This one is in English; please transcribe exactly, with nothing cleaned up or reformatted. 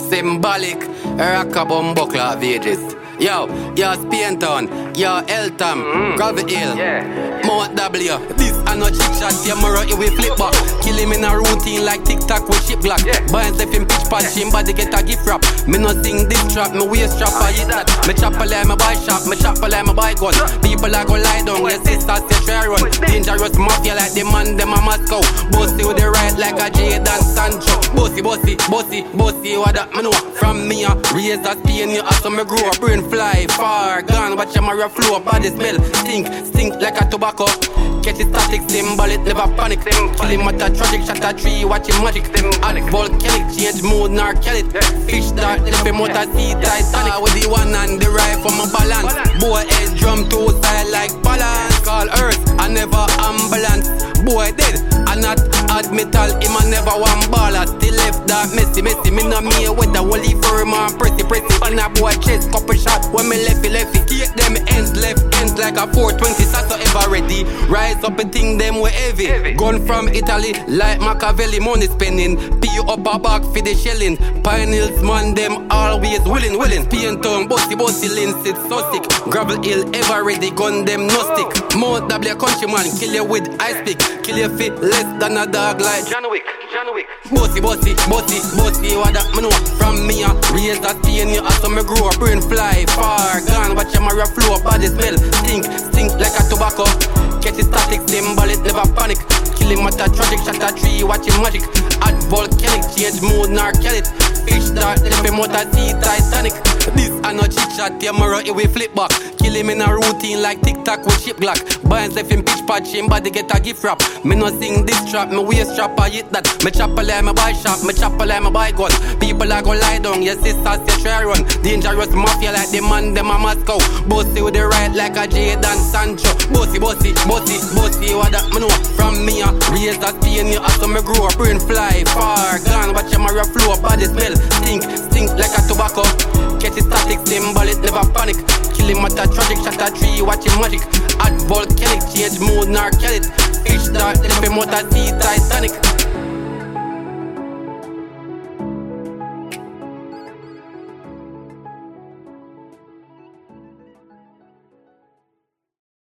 symbolic. Rocka bumbuckler of ages. Yo, yo Spain Town, yo Eltham, mm-hmm. Gravel Hill, yeah. Mount W. This a no chit chat, tomorrow it will flip back. Kill him in a routine like TikTok with chip block. Yeah. Binds left him pitch patch, him body get a gift wrap. Me no sing this trap, me waist trap, I hit that. Me chop a like me buy shop, me chop a like me buy gun. People a go lie down, your sisters say try run. Dangerous mafia like the man, them a Moscow. Bossy with the right like a Jadon Sancho. Bossy, bossy, bossy, bossy, what that me know. From me a raise a Spain, you ask me grow up. Brain fly far, gone, watch your Maria flow. Body smell, stink, stink like a tobacco. Catch it static, symbol it, never panic. Kill him at a tragic, shot a tree, watch him magic. Alex volcanic, change mood, nor kill it. Fish that, left him out a sea Titanic. With the one and the right for my balance. Boy head drum two side like balance. Call earth, I never ambulance. Boy dead, I not admittal, him I never one baller. Still left that messy, messy. Me no me with the wally for him and pretty, pretty. In a boy chest, couple shot when me lefty, lefty. Take them ends, left ends like a four twenty. Sasso ever ready. Rise up and think them we heavy. heavy. Gun from Italy like Machiavelli. Money spending, P you up a back for the shelling. Pine Hills man them always willing, willing. Spain Town, bossy, bossy, links, it's so sick. Gravel Hill ever ready, gun them no stick. Mount W countryman, kill you with ice pick. Kill you fit less than a dog like John Wick, John Wick. Bossy, bossy, bossy, bossy, what that me know. From me a raise a Spain, you ask me grow. Brain fly far, gone, watch your Maria flow. Body smell, stink, stink like a tobacco. Catch it static, symbol it, never panic. Kill him at a tragic, shot a tree, watch him magic. Add volcanic, change mood, nor kill it. Fish that, left him out a sea Titanic. This a no chit chat, tomorrow it will flip back. Kill him in a routine like TikTok with chip block. Binds left him pitch patch, him body get a gift wrap. Me no sing this trap, me waist trap, I hit that. Me chop a like me buy shop, me chop a like me buy gun. People a go lie down, your sisters say try run. Dangerous mafia like the man, them a Moscow. Bossy with the right like a Jadon Sancho. Bossy, bossy, bossy, bossy, what that me know. From me a raise a Spain, you ask me grow. Brain fly far, gone, watch your Maria flow. Body smell, stink, stink like a tobacco. Catch it static, symbol it, never panic. Kill him at a tragic, shot a tree, watch him magic. Add volcanic, change mood, nor kill it. Fish that, left him out a sea Titanic.